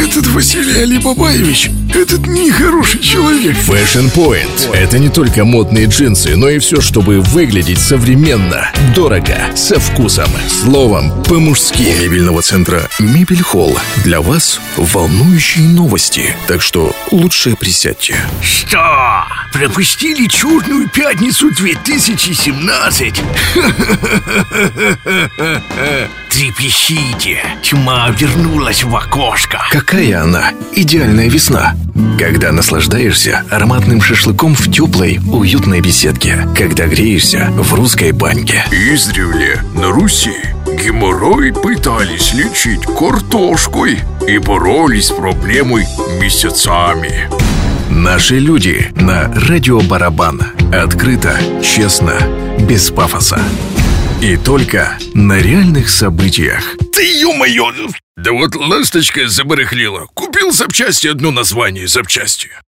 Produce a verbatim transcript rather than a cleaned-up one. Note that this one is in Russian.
Этот Василий Алибабаевич, этот нехороший человек. Fashion Point – это не только модные джинсы, но и все, чтобы выглядеть современно, дорого, со вкусом. Словом, по-мужски. У мебельного центра Мебель Холл для вас волнующие новости. Так что лучше присядьте. Что? Пропустили Черную пятницу две тысячи семнадцать? Трепещите, тьма вернулась в окошко. Какая она идеальная весна, когда наслаждаешься ароматным шашлыком в теплой, уютной беседке, когда греешься в русской баньке. Издревле на Руси геморрой пытались лечить картошкой и боролись с проблемой месяцами. Наши люди на радио Барабан. Открыто, честно, без пафоса. И только на реальных событиях. Ты ё-моё! Да вот ласточка забарахлила. Купил запчасти, одно название запчасти.